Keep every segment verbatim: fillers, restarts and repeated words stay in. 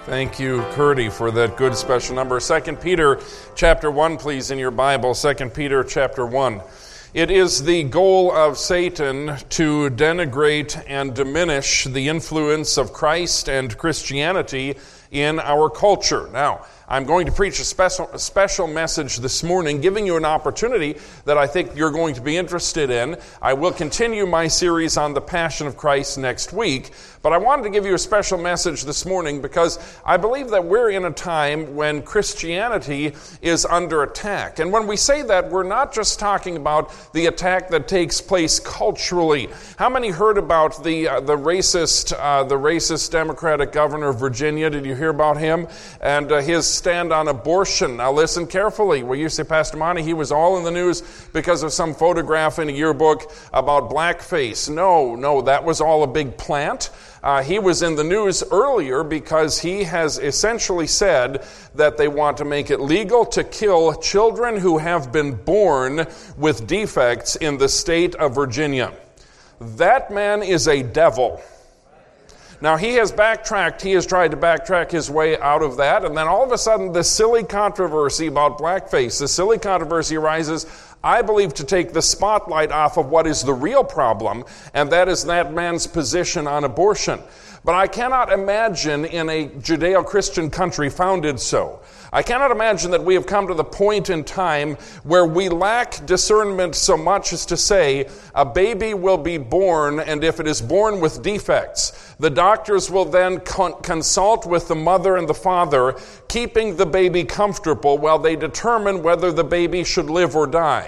Thank you, Curdy, for that good special number. Second Peter chapter one, please, in your Bible. Second Peter chapter one. It is the goal of Satan to denigrate and diminish the influence of Christ and Christianity in our culture. Now, I'm going to preach a special, a special message this morning, giving you an opportunity that I think you're going to be interested in. I will continue my series on the Passion of Christ next week, but I wanted to give you a special message this morning because I believe that we're in a time when Christianity is under attack. And when we say that, we're not just talking about the attack that takes place culturally. How many heard about the uh, the racist uh, the racist Democratic governor of Virginia? Did you hear about him and uh, his stand on abortion? Now listen carefully. Well, you say, Pastor Monty, he was all in the news because of some photograph in a yearbook about blackface. No, no, that was all a big plant. Uh, he was in the news earlier because he has essentially said that they want to make it legal to kill children who have been born with defects in the state of Virginia. That man is a devil. Now, he has backtracked, he has tried to backtrack his way out of that, and then all of a sudden, this silly controversy about blackface, this silly controversy arises, I believe, to take the spotlight off of what is the real problem, and that is that man's position on abortion. But I cannot imagine in a Judeo-Christian country founded so. I cannot imagine that we have come to the point in time where we lack discernment so much as to say a baby will be born, and if it is born with defects, the doctors will then con- consult with the mother and the father, keeping the baby comfortable while they determine whether the baby should live or die.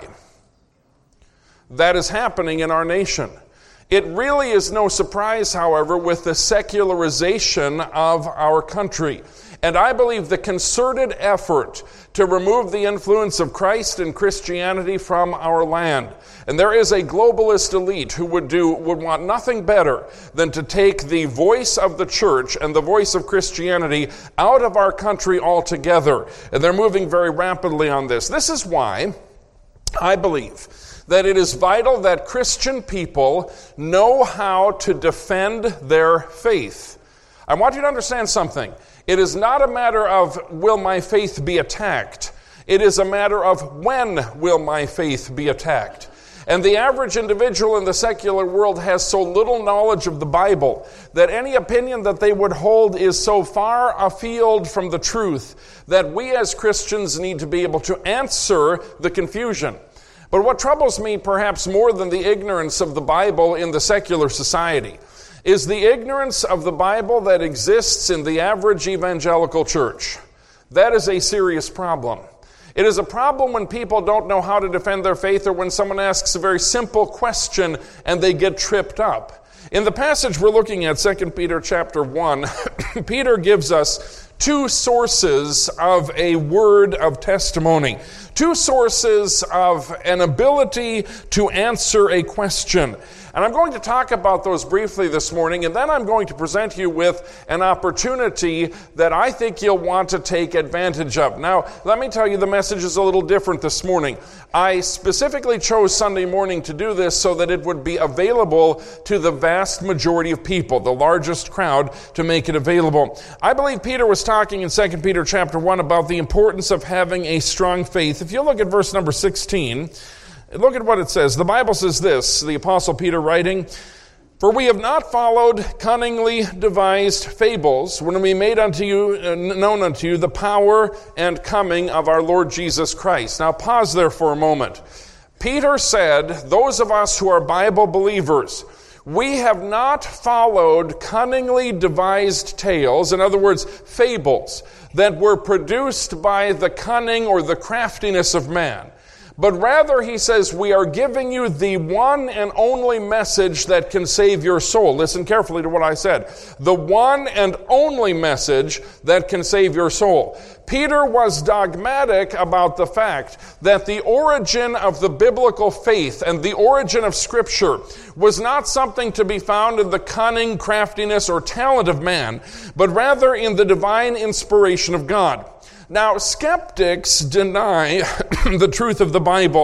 That is happening in our nation. It really is no surprise, however, with the secularization of our country. And I believe the concerted effort to remove the influence of Christ and Christianity from our land. And there is a globalist elite who would do would want nothing better than to take the voice of the church and the voice of Christianity out of our country altogether. And they're moving very rapidly on this. This is why I believe that it is vital that Christian people know how to defend their faith. I want you to understand something. It is not a matter of will my faith be attacked. It is a matter of when will my faith be attacked. And the average individual in the secular world has so little knowledge of the Bible that any opinion that they would hold is so far afield from the truth that we as Christians need to be able to answer the confusion. But what troubles me perhaps more than the ignorance of the Bible in the secular society is the ignorance of the Bible that exists in the average evangelical church. That is a serious problem. It is a problem when people don't know how to defend their faith or when someone asks a very simple question and they get tripped up. In the passage we're looking at, Second Peter chapter one, Peter gives us two sources of a word of testimony. Two sources of an ability to answer a question. And I'm going to talk about those briefly this morning, and then I'm going to present you with an opportunity that I think you'll want to take advantage of. Now, let me tell you, the message is a little different this morning. I specifically chose Sunday morning to do this so that it would be available to the vast majority of people, the largest crowd, to make it available. I believe Peter was talking in Second Peter chapter one about the importance of having a strong faith. If you look at verse number sixteen, look at what it says. The Bible says this, the Apostle Peter writing, "For we have not followed cunningly devised fables when we made unto you, uh, known unto you the power and coming of our Lord Jesus Christ." Now pause there for a moment. Peter said, those of us who are Bible believers, we have not followed cunningly devised tales, in other words, fables, that were produced by the cunning or the craftiness of man. But rather, he says, we are giving you the one and only message that can save your soul. Listen carefully to what I said. The one and only message that can save your soul. Peter was dogmatic about the fact that the origin of the biblical faith and the origin of Scripture was not something to be found in the cunning, craftiness, or talent of man, but rather in the divine inspiration of God. Now, skeptics deny the truth of the Bible.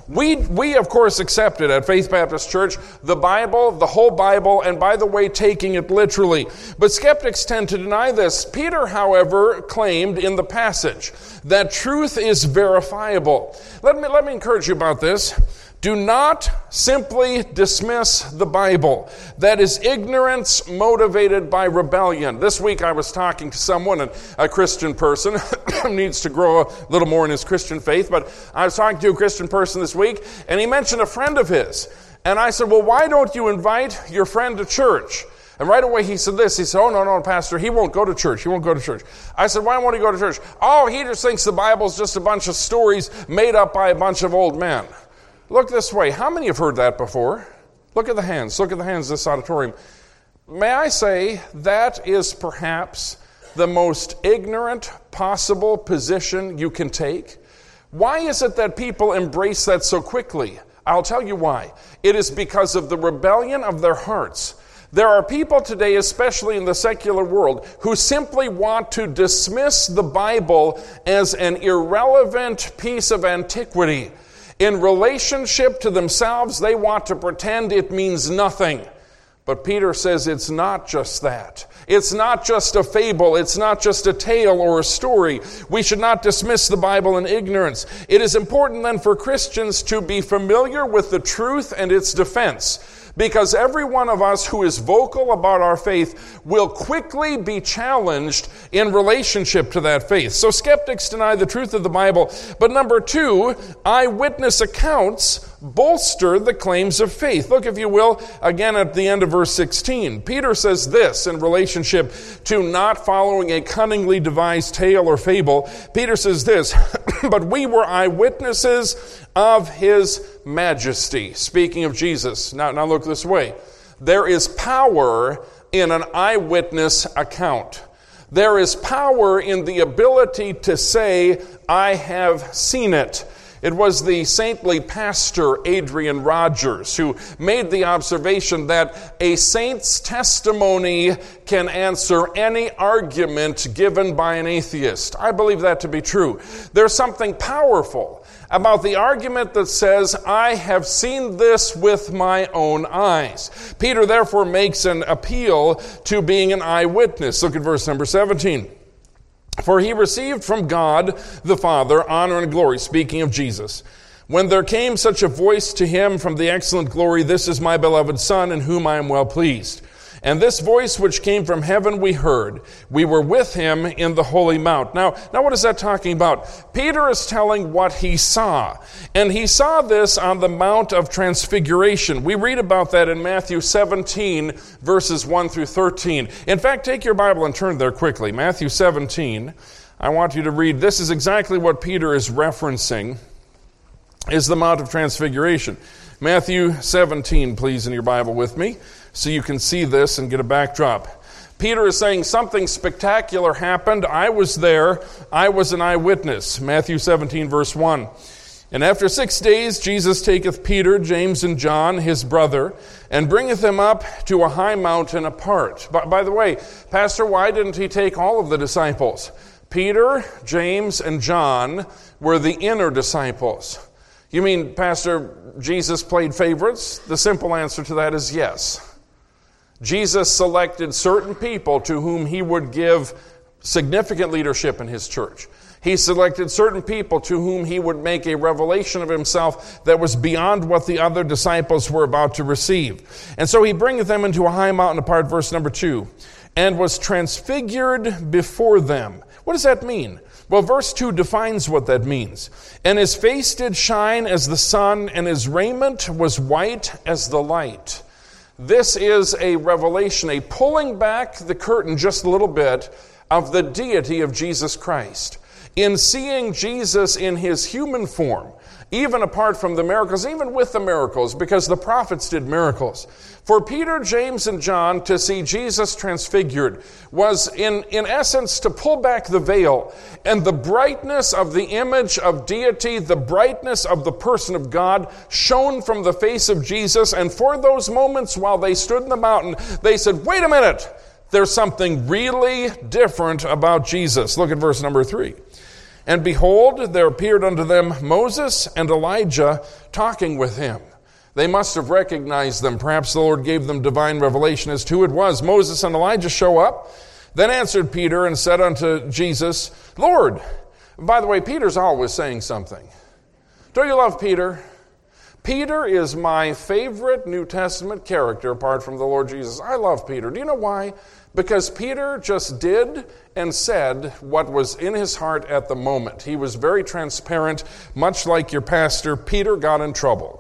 We, we of course, accept it at Faith Baptist Church, the Bible, the whole Bible, and by the way, taking it literally. But skeptics tend to deny this. Peter, however, claimed in the passage that truth is verifiable. Let me, let me encourage you about this. Do not simply dismiss the Bible. That is ignorance motivated by rebellion. This week I was talking to someone, a Christian person, needs to grow a little more in his Christian faith, but I was talking to a Christian person this week, and he mentioned a friend of his. And I said, well, why don't you invite your friend to church? And right away he said this. He said, oh, no, no, Pastor, he won't go to church. He won't go to church. I said, why won't he go to church? Oh, he just thinks the Bible's just a bunch of stories made up by a bunch of old men. Look this way. How many have heard that before? Look at the hands. Look at the hands of this auditorium. May I say that is perhaps the most ignorant possible position you can take? Why is it that people embrace that so quickly? I'll tell you why. It is because of the rebellion of their hearts. There are people today, especially in the secular world, who simply want to dismiss the Bible as an irrelevant piece of antiquity. In relationship to themselves, they want to pretend it means nothing. But Peter says it's not just that. It's not just a fable. It's not just a tale or a story. We should not dismiss the Bible in ignorance. It is important then for Christians to be familiar with the truth and its defense. Because every one of us who is vocal about our faith will quickly be challenged in relationship to that faith. So skeptics deny the truth of the Bible. But number two, eyewitness accounts bolster the claims of faith. Look, if you will, again at the end of verse sixteen. Peter says this in relationship to not following a cunningly devised tale or fable. Peter says this, but we were eyewitnesses of his majesty. Speaking of Jesus. Now, now look this way. There is power in an eyewitness account. There is power in the ability to say, I have seen it. It was the saintly pastor Adrian Rogers who made the observation that a saint's testimony can answer any argument given by an atheist. I believe that to be true. There's something powerful about the argument that says, I have seen this with my own eyes. Peter therefore makes an appeal to being an eyewitness. Look at verse number seventeen. For he received from God the Father honor and glory, speaking of Jesus. When there came such a voice to him from the excellent glory, this is my beloved Son, in whom I am well pleased. And this voice which came from heaven we heard. We were with him in the holy mount. Now, now what is that talking about? Peter is telling what he saw. And he saw this on the Mount of Transfiguration. We read about that in Matthew seventeen, verses one through thirteen. In fact, take your Bible and turn there quickly. Matthew seventeen. I want you to read. This is exactly what Peter is referencing, is the Mount of Transfiguration. Matthew seventeen, please, in your Bible with me, so you can see this and get a backdrop. Peter is saying something spectacular happened. I was there. I was an eyewitness. Matthew seventeen, verse one. And after six days, Jesus taketh Peter, James, and John, his brother, and bringeth them up to a high mountain apart. By, by the way, Pastor, why didn't he take all of the disciples? Peter, James, and John were the inner disciples. You mean, Pastor, Jesus played favorites? The simple answer to that is yes. Jesus selected certain people to whom he would give significant leadership in his church. He selected certain people to whom he would make a revelation of himself that was beyond what the other disciples were about to receive. And so he bringeth them into a high mountain apart, verse number two, and was transfigured before them. What does that mean? Well, verse two defines what that means. And his face did shine as the sun, and his raiment was white as the light. This is a revelation, a pulling back the curtain just a little bit of the deity of Jesus Christ. In seeing Jesus in his human form, even apart from the miracles, even with the miracles, because the prophets did miracles. For Peter, James, and John to see Jesus transfigured was in, in essence to pull back the veil, and the brightness of the image of deity, the brightness of the person of God shone from the face of Jesus. And for those moments while they stood in the mountain, they said, wait a minute, there's something really different about Jesus. Look at verse number three. And behold, there appeared unto them Moses and Elijah talking with him. They must have recognized them. Perhaps the Lord gave them divine revelation as to who it was. Moses and Elijah show up. Then answered Peter and said unto Jesus, Lord. By the way, Peter's always saying something. Don't you love Peter? Peter is my favorite New Testament character apart from the Lord Jesus. I love Peter. Do you know why? Because Peter just did and said what was in his heart at the moment. He was very transparent, much like your pastor. Peter got in trouble.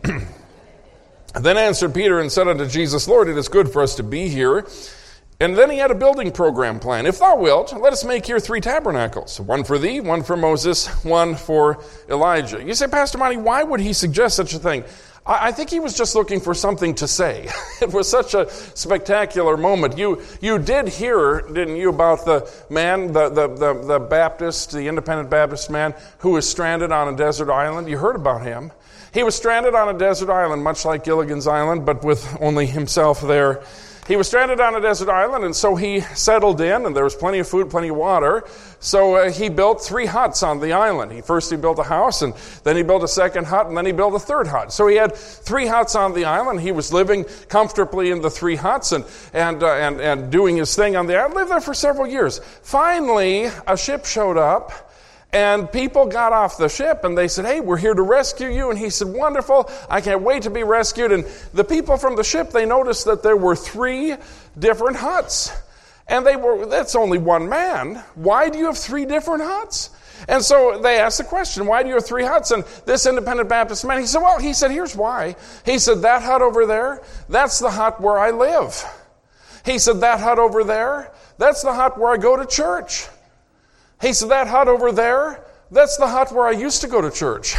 Then answered Peter and said unto Jesus, Lord, it is good for us to be here. And then he had a building program plan. If thou wilt, let us make here three tabernacles. One for thee, one for Moses, one for Elijah. You say, Pastor Monty, why would he suggest such a thing? I think he was just looking for something to say. It was such a spectacular moment. You you did hear, didn't you, about the man, the, the, the, the Baptist, the independent Baptist man who was stranded on a desert island? You heard about him. He was stranded on a desert island, much like Gilligan's Island, but with only himself there. He was stranded on a desert island, and so he settled in, and there was plenty of food, plenty of water. So uh, he built three huts on the island. He First he built a house, and then he built a second hut, and then he built a third hut. So he had three huts on the island. He was living comfortably in the three huts and and uh, and, and doing his thing on the island. Lived there for several years. Finally, a ship showed up. And people got off the ship and they said, hey, we're here to rescue you. And he said, wonderful, I can't wait to be rescued. And the people from the ship, they noticed that there were three different huts. And they were, that's only one man. Why do you have three different huts? And so they asked the question, why do you have three huts? And this independent Baptist man, he said, well, he said, here's why. He said, that hut over there, that's the hut where I live. He said, that hut over there, that's the hut where I go to church. He said, that hut over there, that's the hut where I used to go to church.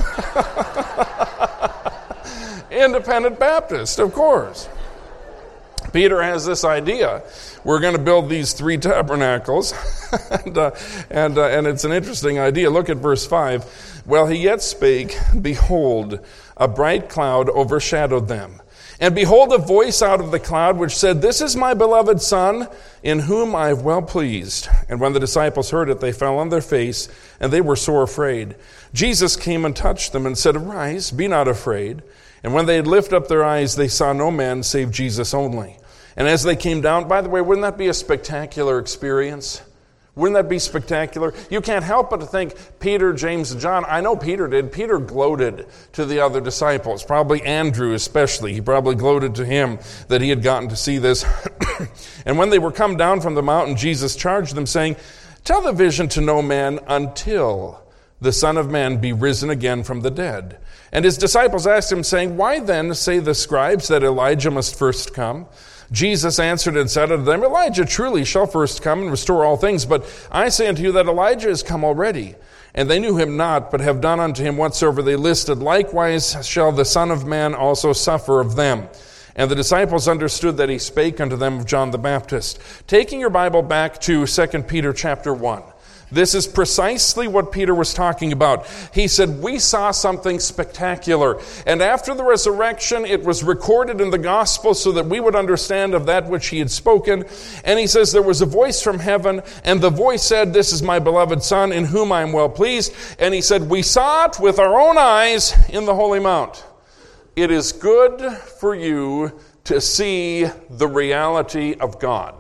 Independent Baptist, of course. Peter has this idea. We're going to build these three tabernacles. and uh, and, uh, and it's an interesting idea. Look at verse five. While he yet spake, behold, a bright cloud overshadowed them. And behold, a voice out of the cloud which said, this is my beloved Son, in whom I am well pleased. And when the disciples heard it, they fell on their face, and they were sore afraid. Jesus came and touched them and said, arise, be not afraid. And when they had lifted up their eyes, they saw no man save Jesus only. And as they came down, by the way, wouldn't that be a spectacular experience? Wouldn't that be spectacular? You can't help but to think Peter, James, and John. I know Peter did. Peter gloated to the other disciples, probably Andrew especially. He probably gloated to him that he had gotten to see this. And when they were come down from the mountain, Jesus charged them, saying, tell the vision to no man until the Son of Man be risen again from the dead. And his disciples asked him, saying, why then say the scribes that Elijah must first come? Jesus answered and said unto them, Elijah truly shall first come and restore all things, but I say unto you that Elijah is come already. And they knew him not, but have done unto him whatsoever they listed. Likewise shall the Son of Man also suffer of them. And the disciples understood that he spake unto them of John the Baptist. Taking your Bible back to Second Peter chapter one. This is precisely what Peter was talking about. He said, we saw something spectacular. And after the resurrection, it was recorded in the gospel so that we would understand of that which he had spoken. And he says, there was a voice from heaven, and the voice said, this is my beloved Son, in whom I am well pleased. And he said, we saw it with our own eyes in the Holy Mount. It is good for you to see the reality of God.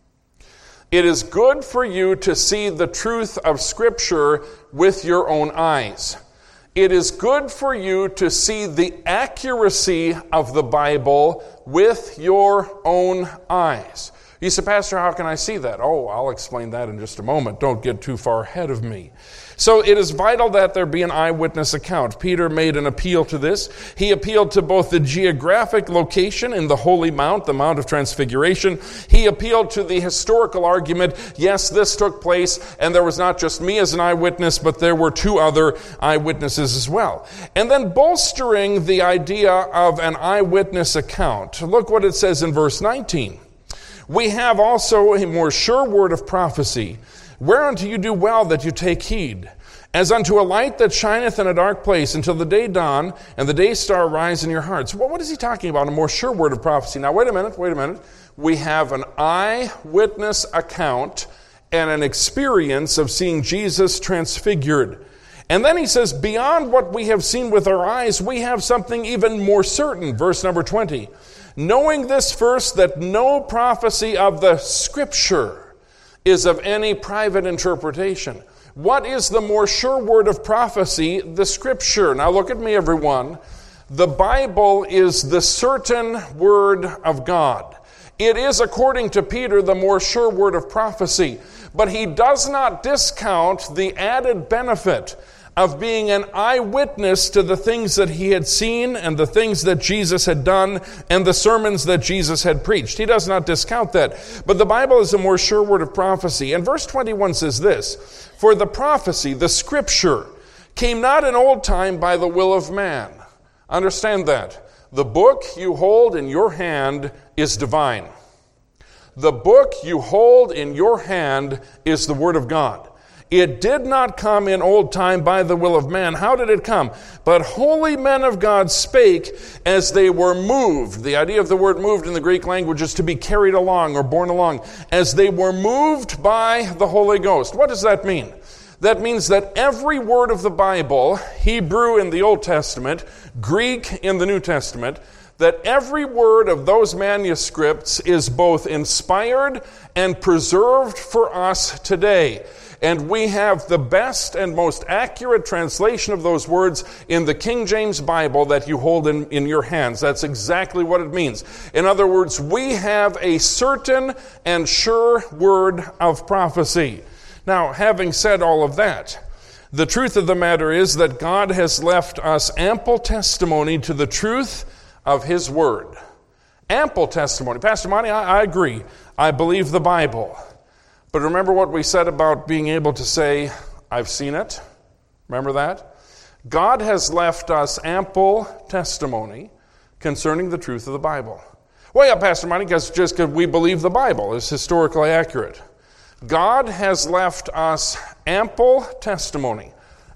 It is good for you to see the truth of Scripture with your own eyes. It is good for you to see the accuracy of the Bible with your own eyes. You say, Pastor, how can I see that? Oh, I'll explain that in just a moment. Don't get too far ahead of me. So it is vital that there be an eyewitness account. Peter made an appeal to this. He appealed to both the geographic location in the Holy Mount, the Mount of Transfiguration. He appealed to the historical argument. Yes, this took place, and there was not just me as an eyewitness, but there were two other eyewitnesses as well. And then bolstering the idea of an eyewitness account. Look what it says in verse nineteen. We have also a more sure word of prophecy, whereunto you do well that you take heed, as unto a light that shineth in a dark place until the day dawn and the day star rise in your hearts. Well, what is he talking about? A more sure word of prophecy. Now, wait a minute, wait a minute. We have an eyewitness account, and an experience of seeing Jesus transfigured. And then he says, beyond what we have seen with our eyes, we have something even more certain. Verse number twenty. Knowing this first, that no prophecy of the Scripture is of any private interpretation. What is the more sure word of prophecy? The Scripture. Now look at me, everyone. The Bible is the certain word of God. It is, according to Peter, the more sure word of prophecy. But he does not discount the added benefit of being an eyewitness to the things that he had seen and the things that Jesus had done and the sermons that Jesus had preached. He does not discount that. But the Bible is a more sure word of prophecy. And verse twenty-one says this, for the prophecy, the Scripture, came not in old time by the will of man. Understand that. The book you hold in your hand is divine. The book you hold in your hand is the Word of God. It did not come in old time by the will of man. How did it come? But holy men of God spake as they were moved. The idea of the word moved in the Greek language is to be carried along or borne along. As they were moved by the Holy Ghost. What does that mean? That means that every word of the Bible, Hebrew in the Old Testament, Greek in the New Testament, that every word of those manuscripts is both inspired and preserved for us today. And we have the best and most accurate translation of those words in the King James Bible that you hold in, in your hands. That's exactly what it means. In other words, we have a certain and sure word of prophecy. Now, having said all of that, the truth of the matter is that God has left us ample testimony to the truth of His Word. Ample testimony. Pastor Monty, I, I agree. I believe the Bible. But remember what we said about being able to say, I've seen it? Remember that? God has left us ample testimony concerning the truth of the Bible. Well, yeah, Pastor Monty, because just because we believe the Bible is historically accurate. God has left us ample testimony,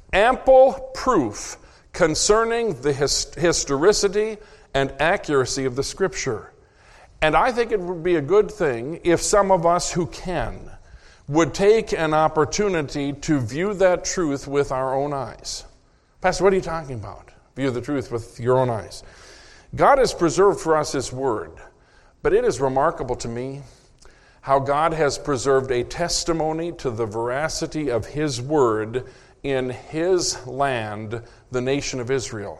ample proof concerning the his- historicity and accuracy of the Scripture. And I think it would be a good thing if some of us who can would take an opportunity to view that truth with our own eyes. Pastor, what are you talking about? View the truth with your own eyes. God has preserved for us His Word, but it is remarkable to me how God has preserved a testimony to the veracity of His Word in His land, the nation of Israel.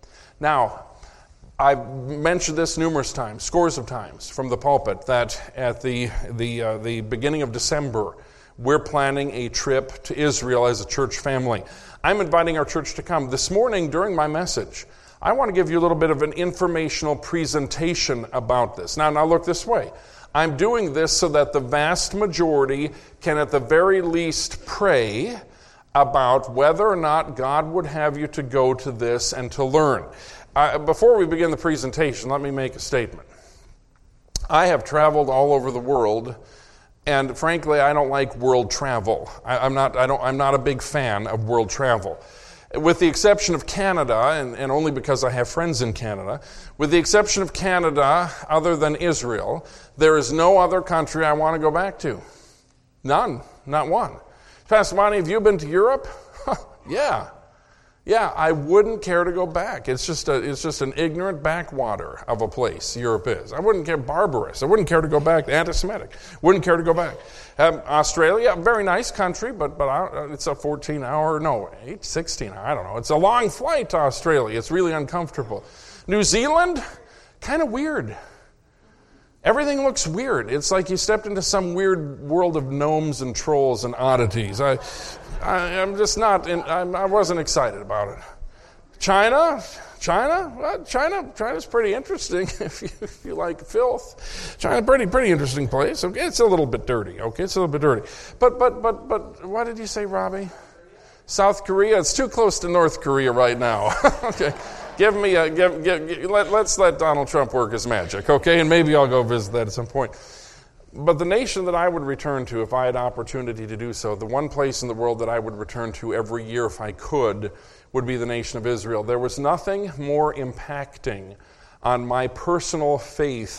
Now, I've mentioned this numerous times, scores of times from the pulpit, that at the the uh, the beginning of December, we're planning a trip to Israel as a church family. I'm inviting our church to come. This morning during my message, I want to give you a little bit of an informational presentation about this. Now, now look this way. I'm doing this so that the vast majority can at the very least pray about whether or not God would have you to go to this and to learn. Uh, before we begin the presentation, let me make a statement. I have traveled all over the world, and frankly, I don't like world travel. I, I'm not. I don't. I'm not a big fan of world travel, with the exception of Canada, and, and only because I have friends in Canada. With the exception of Canada, other than Israel, there is no other country I want to go back to. None. Not one. Pastor Monty, have you been to Europe? Yeah. Yeah, I wouldn't care to go back. It's just a, it's just an ignorant backwater of a place, Europe is. I wouldn't care, barbarous. I wouldn't care to go back, anti-Semitic. Wouldn't care to go back. Um, Australia, a very nice country, but but I, it's a fourteen hour, no, eight, sixteen, I don't know. It's a long flight to Australia. It's really uncomfortable. New Zealand, kind of weird. Everything looks weird. It's like you stepped into some weird world of gnomes and trolls and oddities. I... I, I'm just not, in, I'm, I wasn't excited about it. China, China, well, China, China's pretty interesting if you, if you like filth. China, pretty, pretty interesting place. Okay, it's a little bit dirty. Okay, it's a little bit dirty. But, but, but, but, what did you say, Robbie? South Korea. It's too close to North Korea right now. Okay, give me a, give, give, give let, let's let Donald Trump work his magic. Okay, and maybe I'll go visit that at some point. But the nation that I would return to if I had opportunity to do so, the one place in the world that I would return to every year if I could, would be the nation of Israel. There was nothing more impacting on my personal faith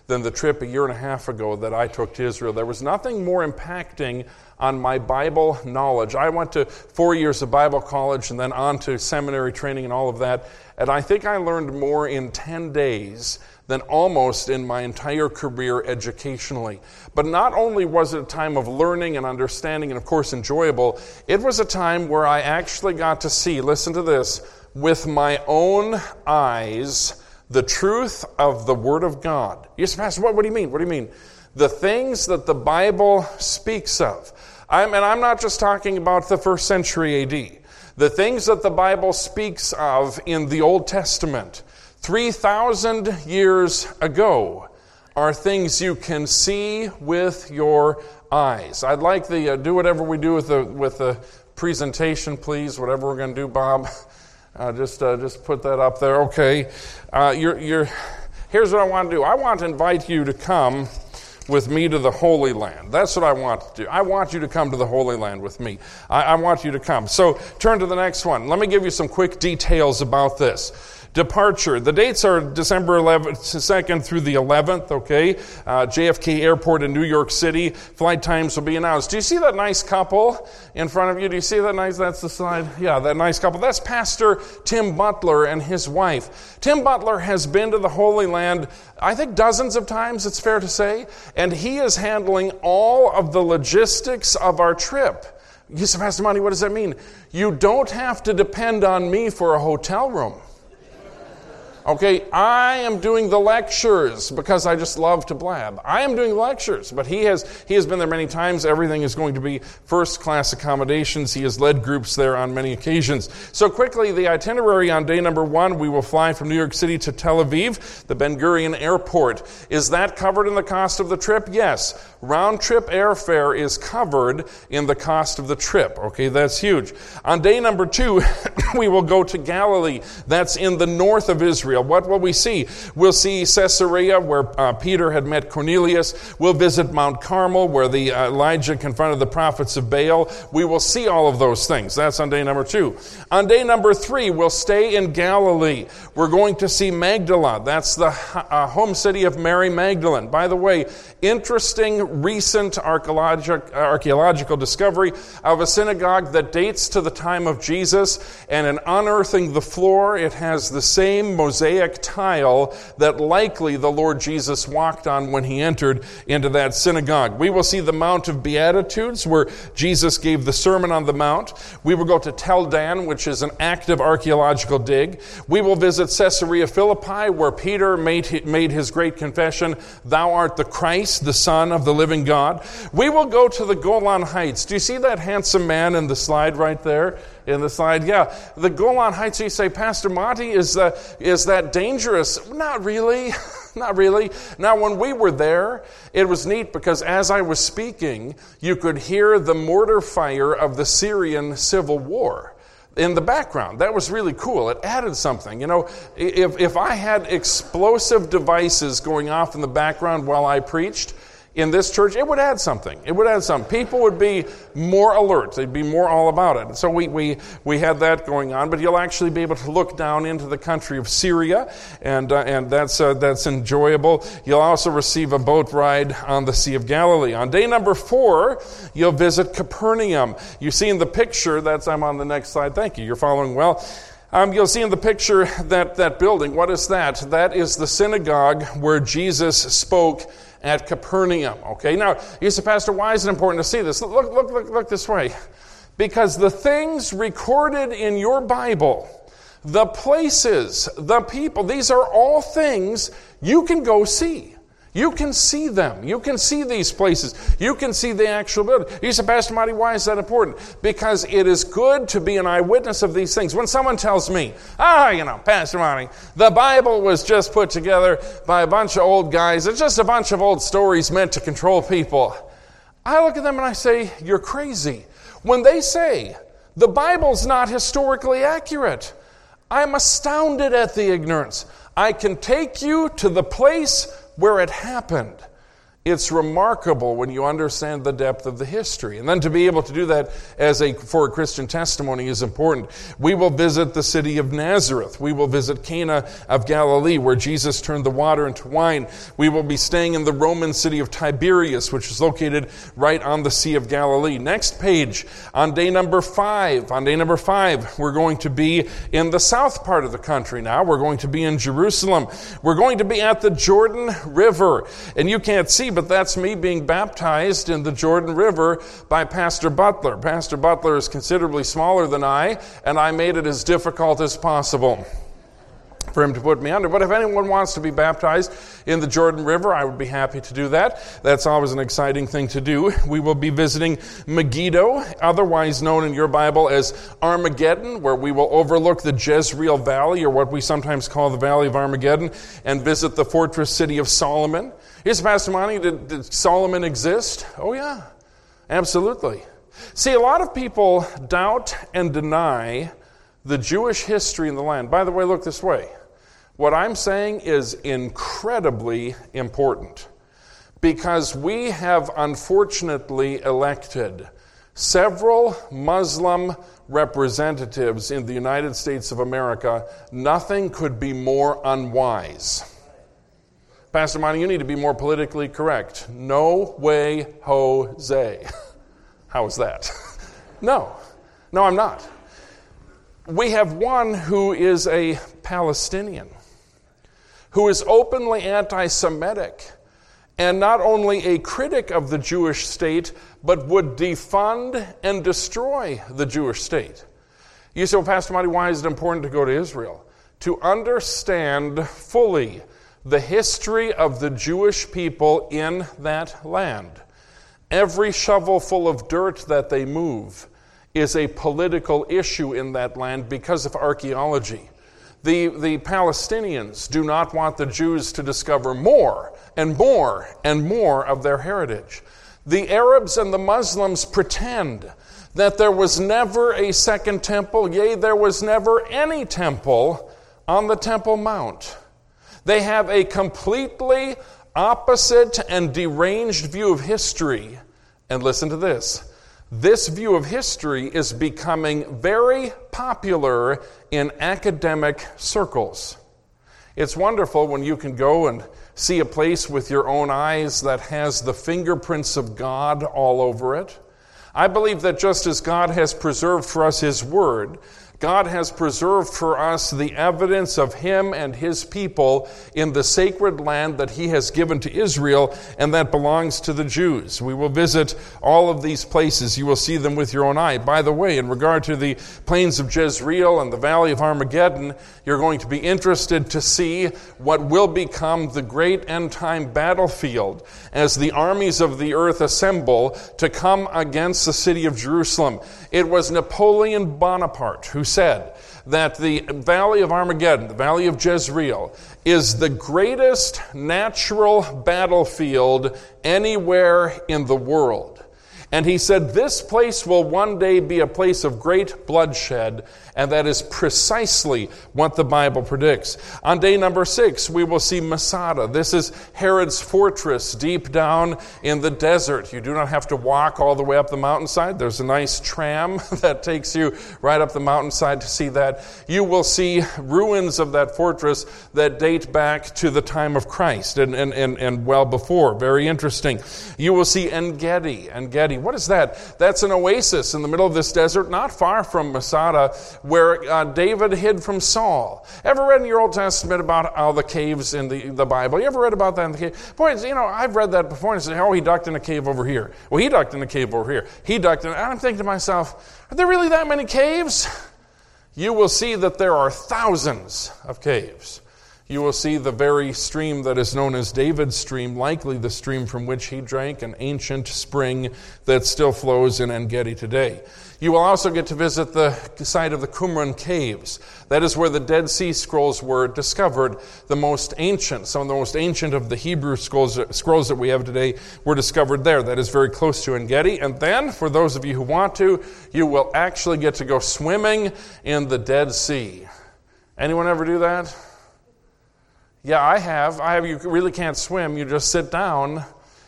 than the trip a year and a half ago that I took to Israel. There was nothing more impacting on my Bible knowledge. I went to four years of Bible college and then on to seminary training and all of that, and I think I learned more in ten days than almost in my entire career educationally. But not only was it a time of learning and understanding and, of course, enjoyable, it was a time where I actually got to see, listen to this, with my own eyes, the truth of the Word of God. You say, Pastor, what, what do you mean? What do you mean? The things that the Bible speaks of. I'm, and I'm not just talking about the first century A D. The things that the Bible speaks of in the Old Testament, three thousand years ago, are things you can see with your eyes. I'd like the, uh, do whatever we do with the, with the presentation, please, whatever we're going to do, Bob. Uh, just uh, just put that up there. Okay. Uh, you're, you're, here's what I want to do. I want to invite you to come with me to the Holy Land. That's what I want to do. I want you to come to the Holy Land with me. I, I want you to come. So turn to the next one. Let me give you some quick details about this. Departure. The dates are December eleventh, second through the eleventh, okay? Uh, J F K Airport in New York City. Flight times will be announced. Do you see that nice couple in front of you? Do you see that nice? That's the slide. Yeah, that nice couple. That's Pastor Tim Butler and his wife. Tim Butler has been to the Holy Land, I think dozens of times, it's fair to say, and he is handling all of the logistics of our trip. You say, Pastor Monty, what does that mean? You don't have to depend on me for a hotel room. Okay, I am doing the lectures because I just love to blab. I am doing lectures, but he has he has been there many times. Everything is going to be first-class accommodations. He has led groups there on many occasions. So quickly, the itinerary on day number one, we will fly from New York City to Tel Aviv, the Ben Gurion Airport. Is that covered in the cost of the trip? Yes. Round-trip airfare is covered in the cost of the trip. Okay, that's huge. On day number two, we will go to Galilee. That's in the north of Israel. What will we see? We'll see Caesarea, where uh, Peter had met Cornelius. We'll visit Mount Carmel, where the uh, Elijah confronted the prophets of Baal. We will see all of those things. That's on day number two. On day number three, we'll stay in Galilee. We're going to see Magdala. That's the uh, home city of Mary Magdalene. By the way, interesting recent archaeologic, archaeological discovery of a synagogue that dates to the time of Jesus, and in unearthing the floor, it has the same mosaic tile that likely the Lord Jesus walked on when he entered into that synagogue. We will see the Mount of Beatitudes, where Jesus gave the Sermon on the Mount. We will go to Tel Dan, which is an active archaeological dig. We will visit Caesarea Philippi, where Peter made, made his great confession, "Thou art the Christ, the Son of the living God." We will go to the Golan Heights. Do you see that handsome man in the slide right there? In the slide, yeah. The Golan Heights, you say, Pastor Monty, is, uh, is that dangerous? Not really. Not really. Now, when we were there, it was neat because as I was speaking, you could hear the mortar fire of the Syrian civil war in the background. That was really cool. It added something. You know, if, if I had explosive devices going off in the background while I preached, in this church, it would add something. It would add something. People would be more alert. They'd be more all about it. So we we we had that going on. But you'll actually be able to look down into the country of Syria, and uh, and that's uh, that's enjoyable. You'll also receive a boat ride on the Sea of Galilee. On day number four, you'll visit Capernaum. You see in the picture, that's I'm on the next slide. Thank you. You're following well. Um, you'll see in the picture that that building. What is that? That is the synagogue where Jesus spoke at Capernaum. Okay, now you say, Pastor, why is it important to see this? Look, look, look, look this way. Because the things recorded in your Bible, the places, the people, these are all things you can go see. You can see them. You can see these places. You can see the actual building. You say, Pastor Marty, why is that important? Because it is good to be an eyewitness of these things. When someone tells me, ah, you know, Pastor Marty, the Bible was just put together by a bunch of old guys. It's just a bunch of old stories meant to control people. I look at them and I say, you're crazy. When they say the Bible's not historically accurate, I'm astounded at the ignorance. I can take you to the place where it happened. It's remarkable when you understand the depth of the history. And then to be able to do that as a for a Christian testimony is important. We will visit the city of Nazareth. We will visit Cana of Galilee, where Jesus turned the water into wine. We will be staying in the Roman city of Tiberias, which is located right on the Sea of Galilee. Next page, on day number five. On day number five, we're going to be in the south part of the country now. We're going to be in Jerusalem. We're going to be at the Jordan River. And you can't see, but that's me being baptized in the Jordan River by Pastor Butler. Pastor Butler is considerably smaller than I, and I made it as difficult as possible for him to put me under. But if anyone wants to be baptized in the Jordan River, I would be happy to do that. That's always an exciting thing to do. We will be visiting Megiddo, otherwise known in your Bible as Armageddon, where we will overlook the Jezreel Valley, or what we sometimes call the Valley of Armageddon, and visit the fortress city of Solomon. Yes, Pastor Monty, did, did Solomon exist? Oh yeah, absolutely. See, a lot of people doubt and deny the Jewish history in the land. By the way, look this way. What I'm saying is incredibly important, because we have unfortunately elected several Muslim representatives in the United States of America. Nothing could be more unwise. Pastor Monty, you need to be more politically correct. No way, Jose. How is that? No. No, I'm not. We have one who is a Palestinian, who is openly anti-Semitic, and not only a critic of the Jewish state, but would defund and destroy the Jewish state. You say, well, Pastor Monty, why is it important to go to Israel? To understand fully the history of the Jewish people in that land. Every shovelful of dirt that they move is a political issue in that land because of archaeology. The, the Palestinians do not want the Jews to discover more and more and more of their heritage. The Arabs and the Muslims pretend that there was never a second temple, yea, there was never any temple on the Temple Mount. They have a completely opposite and deranged view of history. And listen to this. This view of history is becoming very popular in academic circles. It's wonderful when you can go and see a place with your own eyes that has the fingerprints of God all over it. I believe that just as God has preserved for us His Word, God has preserved for us the evidence of Him and His people in the sacred land that He has given to Israel and that belongs to the Jews. We will visit all of these places. You will see them with your own eye. By the way, in regard to the plains of Jezreel and the valley of Armageddon, you're going to be interested to see what will become the great end-time battlefield as the armies of the earth assemble to come against the city of Jerusalem. It was Napoleon Bonaparte who said that the Valley of Armageddon, the Valley of Jezreel, is the greatest natural battlefield anywhere in the world. And he said this place will one day be a place of great bloodshed, and that is precisely what the Bible predicts. On day number six, we will see Masada. This is Herod's fortress deep down in the desert. You do not have to walk all the way up the mountainside. There's a nice tram that takes you right up the mountainside to see that. You will see ruins of that fortress that date back to the time of Christ and, and, and, and well before. Very interesting. You will see En-Gedi. En-Gedi. What is that? That's an oasis in the middle of this desert, not far from Masada, where uh, David hid from Saul. Ever read in your Old Testament about all the caves in the, the Bible? You ever read about that in the cave? Boy, you know, I've read that before and said, oh, he ducked in a cave over here. Well, he ducked in a cave over here. He ducked in, and I'm thinking to myself, are there really that many caves? You will see that there are thousands of caves. You will see the very stream that is known as David's stream, likely the stream from which he drank, an ancient spring that still flows in En-Gedi today. You will also get to visit the site of the Qumran Caves. That is where the Dead Sea Scrolls were discovered. The most ancient, some of the most ancient of the Hebrew scrolls, scrolls that we have today were discovered there. That is very close to En-Gedi. And then, for those of you who want to, you will actually get to go swimming in the Dead Sea. Anyone ever do that? Yeah, I have. I have. You really can't swim. You just sit down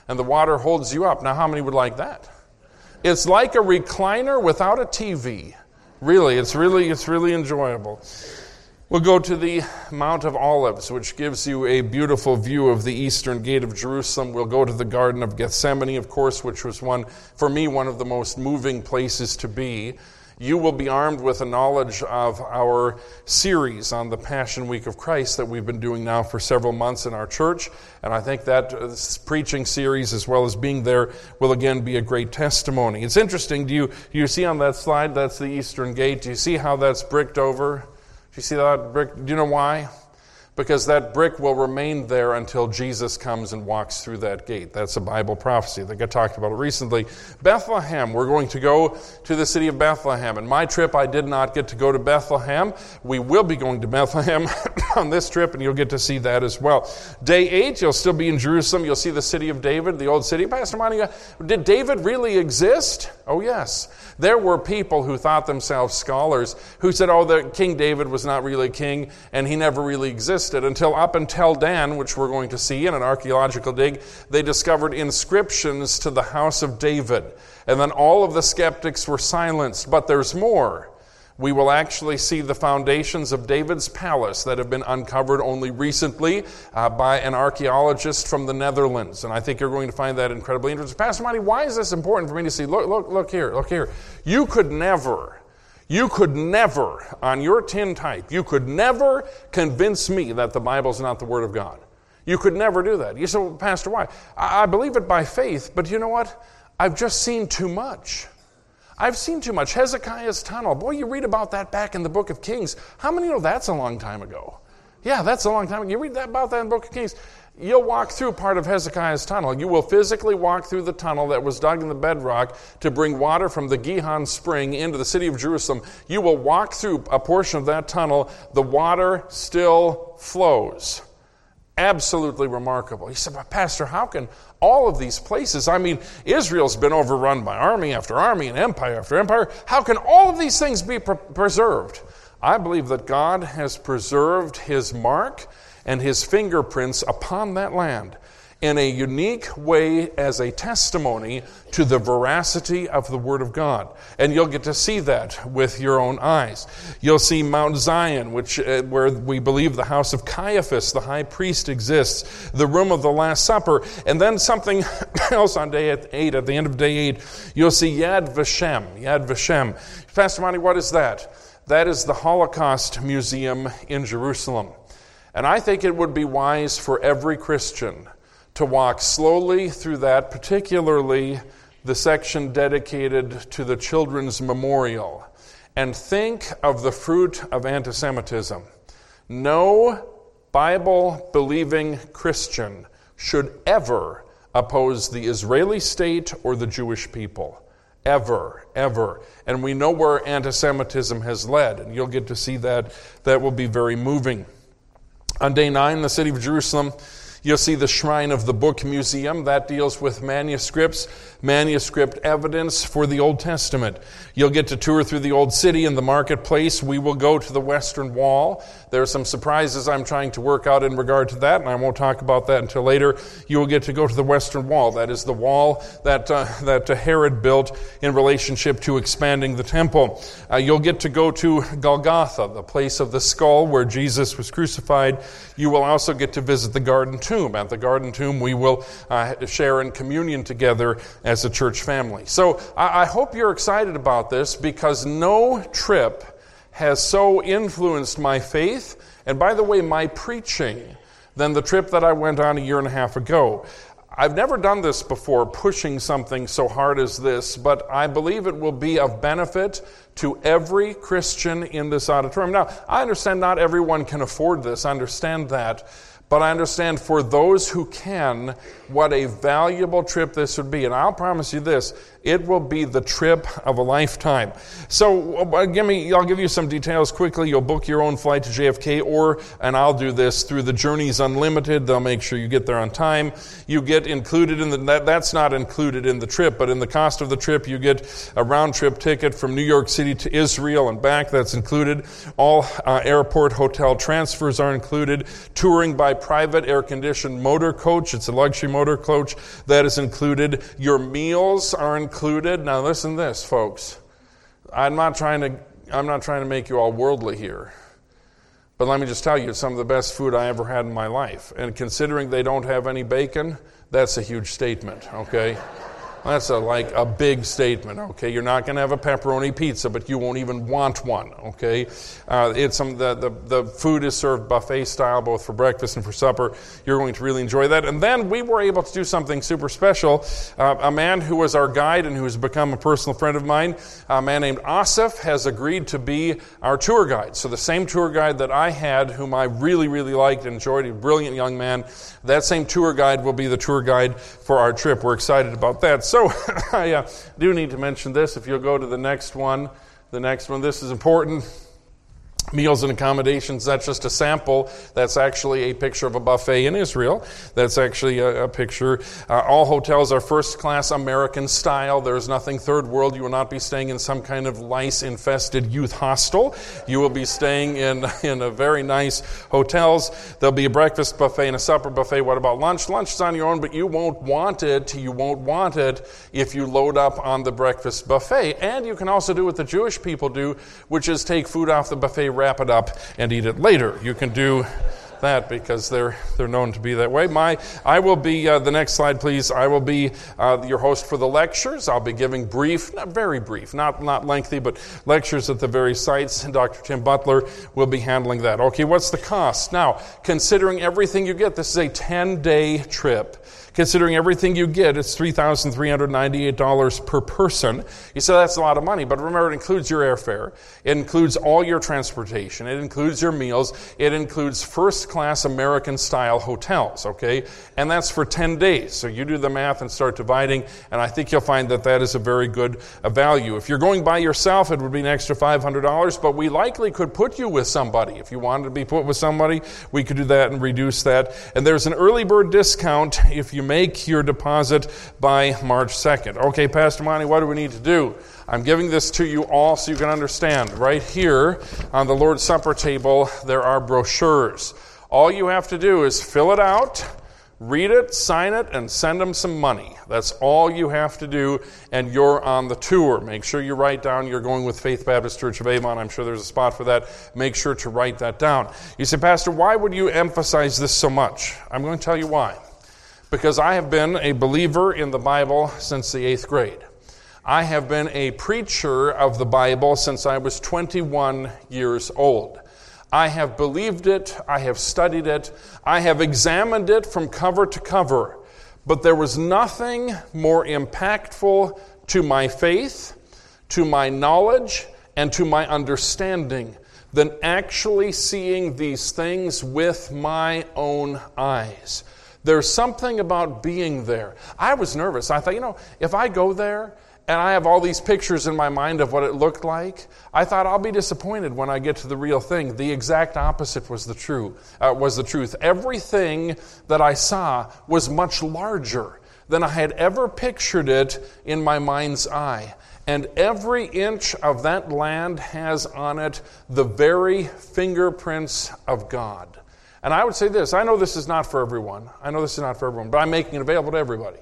and the water holds you up. Now, how many would like that? It's like a recliner without a T V. Really, it's really, it's really enjoyable. We'll go to the Mount of Olives, which gives you a beautiful view of the eastern gate of Jerusalem. We'll go to the Garden of Gethsemane, of course, which was one, for me, one of the most moving places to be. You will be armed with a knowledge of our series on the Passion Week of Christ that we've been doing now for several months in our church. And I think that uh, preaching series, as well as being there, will again be a great testimony. It's interesting. Do you, do you see on that slide, that's the eastern gate. Do you see how that's bricked over? Do you see that brick? Do you know why? Because that brick will remain there until Jesus comes and walks through that gate. That's a Bible prophecy. I think I talked about it recently. Bethlehem, we're going to go to the city of Bethlehem. In my trip, I did not get to go to Bethlehem. We will be going to Bethlehem on this trip, and you'll get to see that as well. Day eight, you'll still be in Jerusalem. You'll see the city of David, the old city. Pastor Monica, did David really exist? Oh, yes. There were people who thought themselves scholars who said, oh, the King David was not really king, and he never really existed. Until up until Dan, which we're going to see in an archaeological dig, they discovered inscriptions to the house of David. And then all of the skeptics were silenced. But there's more. We will actually see the foundations of David's palace that have been uncovered only recently uh, by an archaeologist from the Netherlands. And I think you're going to find that incredibly interesting. Pastor Monty, why is this important for me to see? Look, look, look here, look here. You could never... You could never, on your tin type, you could never convince me that the Bible's not the Word of God. You could never do that. You say, well, Pastor, why? I believe it by faith, but you know what? I've just seen too much. I've seen too much. Hezekiah's tunnel. Boy, you read about that back in the book of Kings. How many know that's a long time ago? Yeah, that's a long time ago. You read that about that in the book of Kings. You'll walk through part of Hezekiah's tunnel. You will physically walk through the tunnel that was dug in the bedrock to bring water from the Gihon spring into the city of Jerusalem. You will walk through a portion of that tunnel. The water still flows. Absolutely remarkable. He said, but Pastor, how can all of these places, I mean, Israel's been overrun by army after army and empire after empire. How can all of these things be pre- preserved? I believe that God has preserved his mark and his fingerprints upon that land in a unique way as a testimony to the veracity of the Word of God. And you'll get to see that with your own eyes. You'll see Mount Zion, which uh, where we believe the house of Caiaphas, the high priest, exists, the room of the Last Supper, and then something else on day eight, at the end of day eight, you'll see Yad Vashem. Yad Vashem. Pastor Monty, what is that? That is the Holocaust Museum in Jerusalem. And I think it would be wise for every Christian to walk slowly through that, particularly the section dedicated to the Children's Memorial, and think of the fruit of anti-Semitism. No Bible-believing Christian should ever oppose the Israeli state or the Jewish people. Ever, ever. And we know where anti-Semitism has led, and you'll get to see that. That will be very moving. On day nine, the city of Jerusalem, you'll see the Shrine of the Book Museum. That deals with manuscripts, manuscript evidence for the Old Testament. You'll get to tour through the Old City and the marketplace. We will go to the Western Wall. There are some surprises I'm trying to work out in regard to that, and I won't talk about that until later. You will get to go to the Western Wall. That is the wall that uh, that Herod built in relationship to expanding the temple. Uh, you'll get to go to Golgotha, the place of the skull where Jesus was crucified. You will also get to visit the Garden Tomb. At the Garden Tomb, we will uh, share in communion together as a church family. So I, I hope you're excited about this, because no trip has so influenced my faith, and by the way, my preaching, than the trip that I went on a year and a half ago. I've never done this before, pushing something so hard as this, but I believe it will be of benefit to every Christian in this auditorium. Now, I understand not everyone can afford this, I understand that, but I understand for those who can, what a valuable trip this would be. And I'll promise you this, it will be the trip of a lifetime. So uh, give me, I'll give you some details quickly. You'll book your own flight to J F K, or, and I'll do this through the Journeys Unlimited. They'll make sure you get there on time. You get included in the, that, that's not included in the trip, but in the cost of the trip, you get a round trip ticket from New York City to Israel and back. That's included. All uh, airport hotel transfers are included. Touring by private air-conditioned motor coach. It's a luxury motor coach that is included. Your meals are included. Now listen to this, folks. I'm not trying to I'm not trying to make you all worldly here. But let me just tell you, it's some of the best food I ever had in my life. And considering they don't have any bacon, that's a huge statement, okay? That's a, like a big statement, okay? You're not going to have a pepperoni pizza, but you won't even want one, okay? Uh, it's some the, the the food is served buffet style, both for breakfast and for supper. You're going to really enjoy that. And then we were able to do something super special. Uh, a man who was our guide and who has become a personal friend of mine, a man named Asif, has agreed to be our tour guide. So the same tour guide that I had, whom I really, really liked and enjoyed, a brilliant young man, that same tour guide will be the tour guide for our trip. We're excited about that. So I uh, do need to mention this. If you'll go to the next one, the next one, this is important. Meals and accommodations, that's just a sample. That's actually a picture of a buffet in Israel. That's actually a, a picture. Uh, all hotels are first-class American style. There's nothing third world. You will not be staying in some kind of lice-infested youth hostel. You will be staying in, in a very nice hotels. There'll be a breakfast buffet and a supper buffet. What about lunch? Lunch is on your own, but you won't want it. You won't want it if you load up on the breakfast buffet. And you can also do what the Jewish people do, which is take food off the buffet, wrap it up, and eat it later. You can do that because they're they're known to be that way. My I will be, uh, the next slide please, I will be uh, your host for the lectures. I'll be giving brief, not very brief, not, not lengthy, but lectures at the various sites. Doctor Tim Butler will be handling that. Okay, what's the cost? Now, considering everything you get, this is a ten-day trip. Considering everything you get, it's three thousand three hundred ninety-eight dollars per person. You say that's a lot of money, but remember, it includes your airfare. It includes all your transportation. It includes your meals. It includes first-class American-style hotels, okay? And that's for ten days. So you do the math and start dividing, and I think you'll find that that is a very good uh, value. If you're going by yourself, it would be an extra five hundred dollars, but we likely could put you with somebody. If you wanted to be put with somebody, we could do that and reduce that. And there's an early bird discount if you make your deposit by March second. Okay, Pastor Monty, what do we need to do? I'm giving this to you all so you can understand. Right here on the Lord's Supper table, there are brochures. All you have to do is fill it out, read it, sign it, and send them some money. That's all you have to do, and you're on the tour. Make sure you write down you're going with Faith Baptist Church of Avon. I'm sure there's a spot for that. Make sure to write that down. You say, Pastor, why would you emphasize this so much? I'm going to tell you why. Because I have been a believer in the Bible since the eighth grade. I have been a preacher of the Bible since I was twenty-one years old. I have believed it, I have studied it, I have examined it from cover to cover, but there was nothing more impactful to my faith, to my knowledge, and to my understanding than actually seeing these things with my own eyes. There's something about being there. I was nervous. I thought, you know, if I go there and I have all these pictures in my mind of what it looked like, I thought I'll be disappointed when I get to the real thing. The exact opposite was the true. Uh, was the truth. Everything that I saw was much larger than I had ever pictured it in my mind's eye. And every inch of that land has on it the very fingerprints of God. And I would say this, I know this is not for everyone. I know this is not for everyone, but I'm making it available to everybody.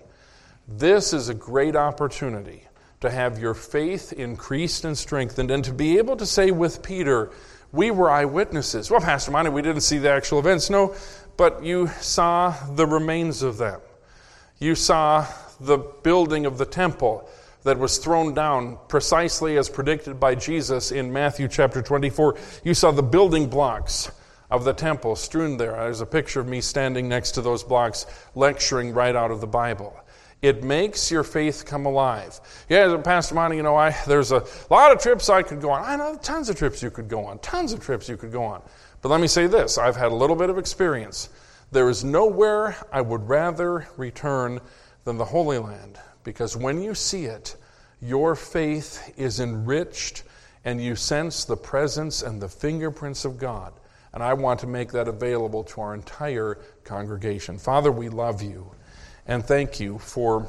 This is a great opportunity to have your faith increased and strengthened and to be able to say with Peter, we were eyewitnesses. Well, Pastor Monty, we didn't see the actual events. No, but you saw the remains of them. You saw the building of the temple that was thrown down precisely as predicted by Jesus in Matthew chapter twenty-four. You saw the building blocks of the temple strewn there. There's a picture of me standing next to those blocks lecturing right out of the Bible. It makes your faith come alive. Yeah, Pastor Monty, you know, I, there's a lot of trips I could go on. I know tons of trips you could go on. Tons of trips you could go on. But let me say this. I've had a little bit of experience. There is nowhere I would rather return than the Holy Land. Because when you see it, your faith is enriched and you sense the presence and the fingerprints of God. And I want to make that available to our entire congregation. Father, we love you and thank you for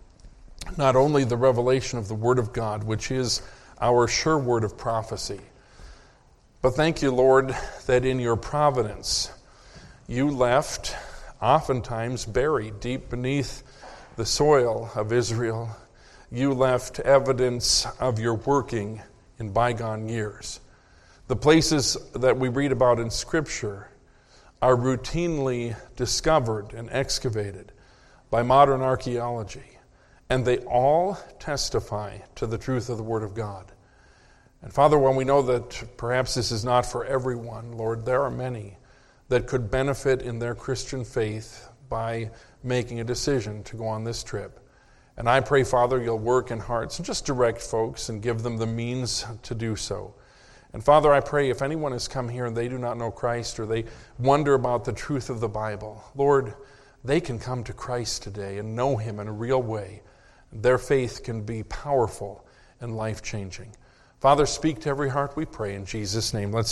not only the revelation of the Word of God, which is our sure word of prophecy, but thank you, Lord, that in your providence, you left, oftentimes buried deep beneath the soil of Israel, you left evidence of your working in bygone years. The places that we read about in Scripture are routinely discovered and excavated by modern archaeology, and they all testify to the truth of the Word of God. And Father, while we know that perhaps this is not for everyone, Lord, there are many that could benefit in their Christian faith by making a decision to go on this trip. And I pray, Father, you'll work in hearts and just direct folks and give them the means to do so. And Father, I pray if anyone has come here and they do not know Christ or they wonder about the truth of the Bible, Lord, they can come to Christ today and know Him in a real way. Their faith can be powerful and life-changing. Father, speak to every heart, we pray in Jesus' name. Let's